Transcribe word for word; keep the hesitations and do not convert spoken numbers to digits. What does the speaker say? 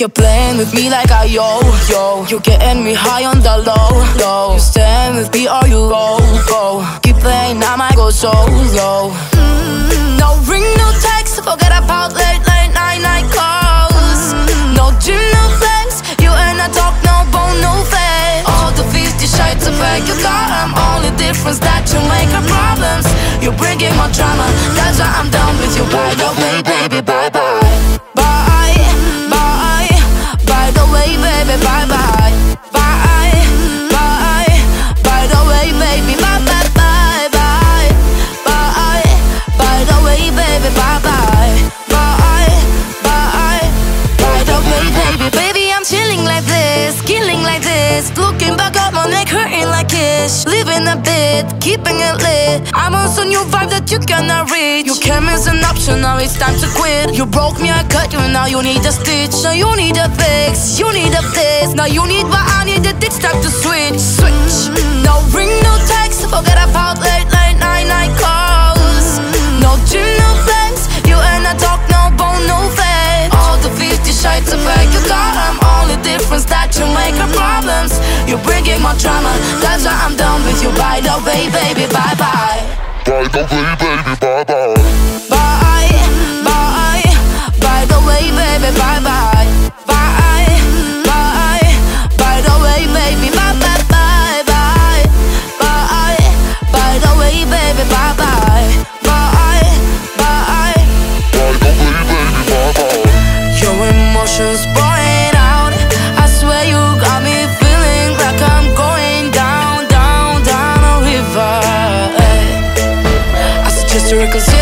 You're playing with me like a yo-yo. You're getting me high on the low, low. You staying with me or you go, go. Keep playing, I might go solo. mm, No ring, no text, forget about late, late night, night calls. No gym, no flex, you and I talk, no bone, no flesh. All the fifty shades of bag you got, I'm only difference that you make our problems. You're bringing more drama, that's why I'm done with you. By the way, baby, bye-bye. Bye. By the way, baby, bye bye, bye, bye. By the way, baby, bye bye, bye bye, bye. By the way, baby, bye bye, bye, bye. By the way, baby, baby, I'm chilling like this, killing like this, looking back at my neck, hurting like this, living a bit, keeping it lit. I'm on some new vibe that you cannot reach. You came as an option, now it's time to quit. You broke me, I cut you, now you need a stitch. Now you need a fix, you need a this. Now you need what I need, it's time to switch, switch. No ring, no text, forget about late, late night, night calls. No gym, no flex, you and I talk, no bone, no flesh. All the fifty shades of bag you got, I'm only difference that you make our problems. You're bringing more drama, that's why I'm done with you. By the way, baby, bye bye. By the way, baby, bye bye. Bye, bye. By the way, baby, bye bye. Bye, bye. By the way, baby, bye bye, bye bye. Bye, by the way, baby, bye bye. Bye, bye. By the way, baby, bye bye. Your emotions pouring out, I swear you got me feeling like I'm going down, down, down a river. I suggest to reconcile.